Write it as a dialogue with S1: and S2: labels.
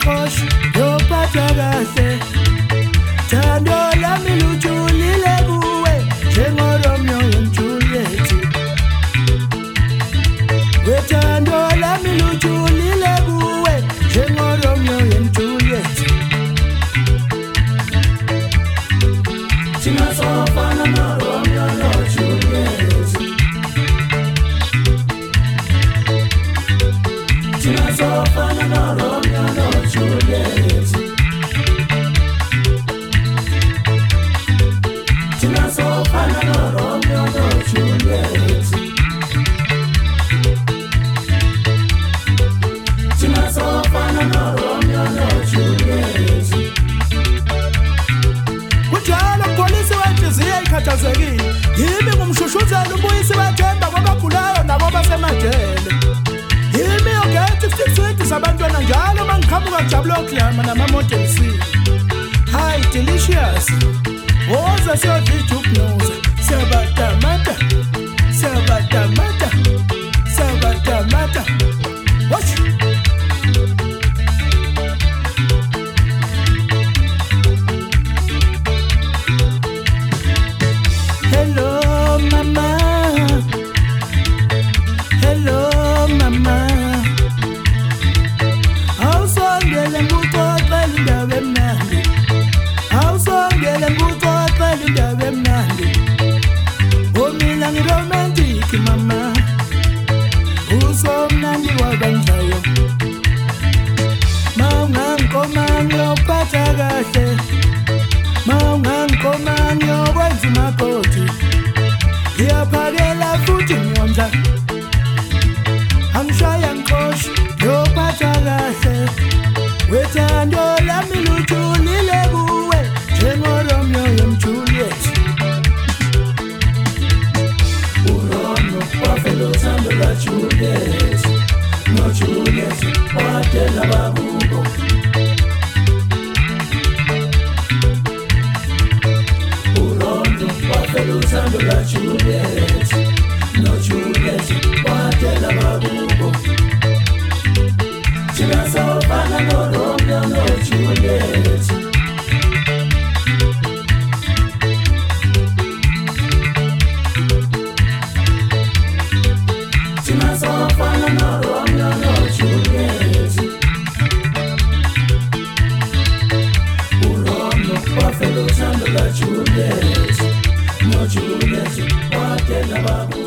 S1: yankhoshi yophatha kahle thando lami lujulile kuwe njengoRomeo noJuliet wethando lami lujulile kuwe njengoRomeo noJuliet thina sofana noRomeo noJuliet thina sofana noRomeo noJuliet thina sofana noRomeo noJuliet thina sofana noRomeo noJuliet kunjalo polisi wenhliziyo ikhathazekile yimi ngumshushuzela ubuyisi bathemba kwabagulayo nabo basemajele yimi ogethi isithithithi sabantwana njalo mangiqhamuka kujabula oklama nama-model C hi delicious woza siyodlija ukunoza siyabatamata siyabatamata siyabatamata watch hello mama hello mama awusongele nguxoxela indaba emnandi awusongele nguxoxela indaba emnandi omina ngiromantic mama usomnandi wabanjayo mawungangikomanga uyophatha kahle mawungangikomanga uyokwenza umakoti ngiyaphakela futhi ngiyondla angishaya nkhoshi uyophatha kahle wethando lami lujulile kuwe njengoRomeo noJuliet uRomeo wafela uthando lwaJuliet noJuliet watela bakubo uRomeo wafela uthando lwaJuliet noJuliet watela bakubo thina sofana noRomeo noJuliet thina sofana noRomeo noJuliet uRomeo wafela uthando lwaJuliet noJuliet watela bakubo